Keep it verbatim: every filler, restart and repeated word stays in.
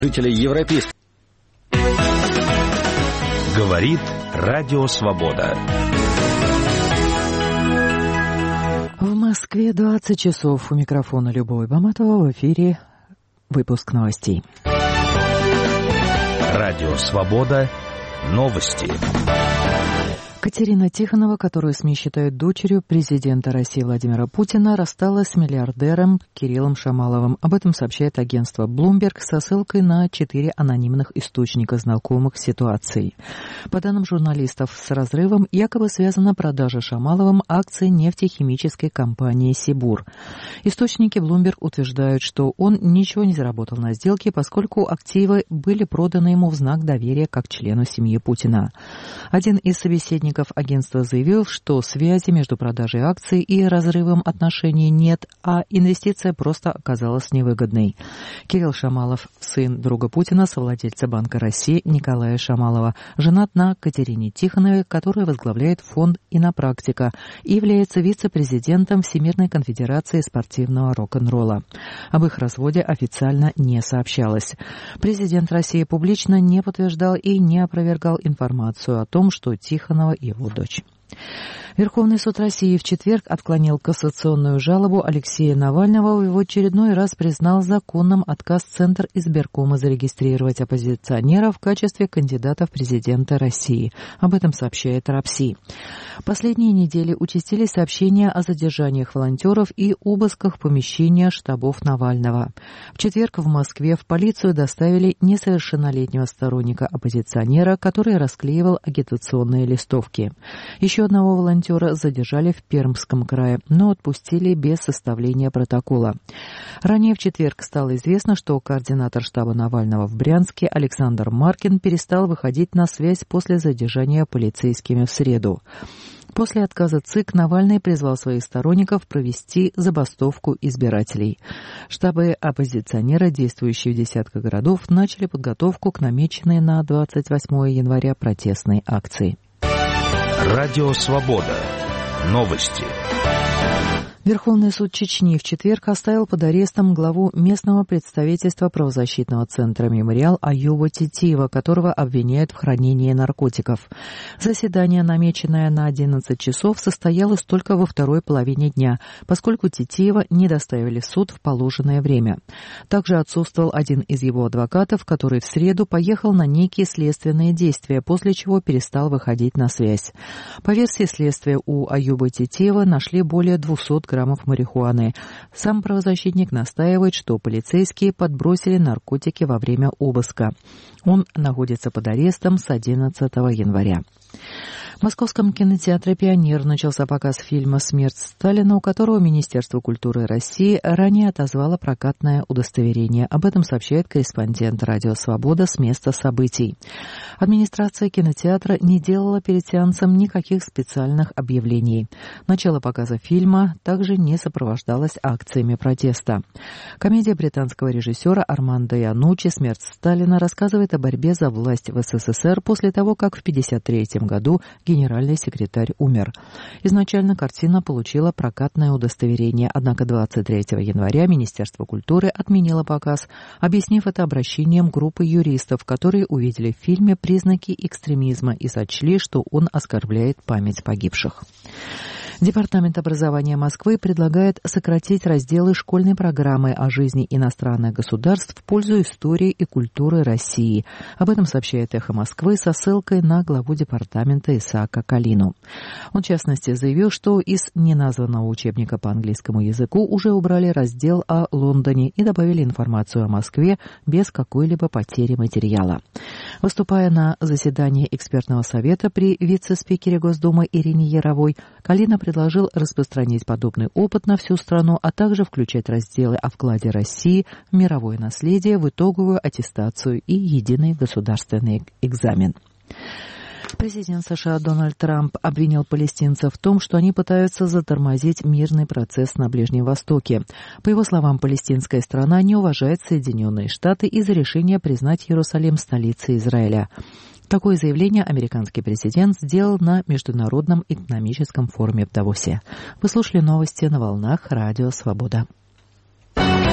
Жителей европейских. Говорит Радио Свобода. В Москве двадцать часов. У микрофона Любовь Баматова. В эфире выпуск новостей. Радио Свобода. Новости. Катерина Тихонова, которую СМИ считают дочерью президента России Владимира Путина, рассталась с миллиардером Кириллом Шамаловым. Об этом сообщает агентство Bloomberg со ссылкой на четыре анонимных источника, знакомых с ситуацией. По данным журналистов, с разрывом якобы связана продажа Шамаловым акций нефтехимической компании «Сибур». Источники Bloomberg утверждают, что он ничего не заработал на сделке, поскольку активы были проданы ему в знак доверия как члену семьи Путина. Один из собеседников агентства заявил, что связи между продажей акций и разрывом отношений нет, а инвестиция просто оказалась невыгодной. Кирилл Шамалов, сын друга Путина, совладельца Банка России Николая Шамалова, женат на Катерине Тихоновой, которая возглавляет фонд «Инопрактика» и является вице-президентом Всемирной конфедерации спортивного рок-н-ролла. Об их разводе официально не сообщалось. Президент России публично не подтверждал и не опровергал информацию о том, что Тихонова его дочь. Верховный суд России в четверг отклонил кассационную жалобу Алексея Навального и в очередной раз признал законным отказ Центр избиркома зарегистрировать оппозиционера в качестве кандидата в президенты России. Об этом сообщает РАПСИ. Последние недели участились сообщения о задержаниях волонтеров и обысках помещения штабов Навального. В четверг в Москве в полицию доставили несовершеннолетнего сторонника оппозиционера, который расклеивал агитационные листовки. Еще одного волонтера задержали в Пермском крае, но отпустили без составления протокола. Ранее в четверг стало известно, что координатор штаба Навального в Брянске Александр Маркин перестал выходить на связь после задержания полицейскими в среду. После отказа ЦИК Навальный призвал своих сторонников провести забастовку избирателей. Штабы оппозиционера, действующие в десятках городов, начали подготовку к намеченной на двадцать восьмое января протестной акции. Радио Свобода. Новости. Верховный суд Чечни в четверг оставил под арестом главу местного представительства правозащитного центра «Мемориал» Аюба Титиева, которого обвиняют в хранении наркотиков. Заседание, намеченное на одиннадцать часов, состоялось только во второй половине дня, поскольку Титиева не доставили в суд в положенное время. Также отсутствовал один из его адвокатов, который в среду поехал на некие следственные действия, после чего перестал выходить на связь. По версии следствия, у Аюба Титиева нашли более двухсот граммов марихуаны. Сам правозащитник настаивает, что полицейские подбросили наркотики во время обыска. Он находится под арестом с одиннадцатого января. В Московском кинотеатре «Пионер» начался показ фильма «Смерть Сталина», у которого Министерство культуры России ранее отозвало прокатное удостоверение. Об этом сообщает корреспондент «Радио Свобода» с места событий. Администрация кинотеатра не делала перед сеансом никаких специальных объявлений. Начало показа фильма также не сопровождалось акциями протеста. Комедия британского режиссера Армандо Ианнуччи «Смерть Сталина» рассказывает о борьбе за власть в СССР после того, как в пятьдесят третьем году генеральный секретарь умер. Изначально картина получила прокатное удостоверение, однако двадцать третьего января Министерство культуры отменило показ, объяснив это обращением группы юристов, которые увидели в фильме признаки экстремизма и сочли, что он оскорбляет память погибших. Департамент образования Москвы предлагает сократить разделы школьной программы о жизни иностранных государств в пользу истории и культуры России. Об этом сообщает «Эхо Москвы» со ссылкой на главу департамента Исаака Калину. Он, в частности, заявил, что из неназванного учебника по английскому языку уже убрали раздел о Лондоне и добавили информацию о Москве без какой-либо потери материала. Выступая на заседании экспертного совета при вице-спикере Госдумы Ирине Яровой, Калина предложил распространить подобный опыт на всю страну, а также включать разделы о вкладе России в мировое наследие в итоговую аттестацию и единый государственный экзамен. Президент США Дональд Трамп обвинил палестинцев в том, что они пытаются затормозить мирный процесс на Ближнем Востоке. По его словам, палестинская страна не уважает Соединенные Штаты из-за решения признать Иерусалим столицей Израиля. Такое заявление американский президент сделал на Международном экономическом форуме в Давосе. Вы слушали новости на волнах Радио Свобода.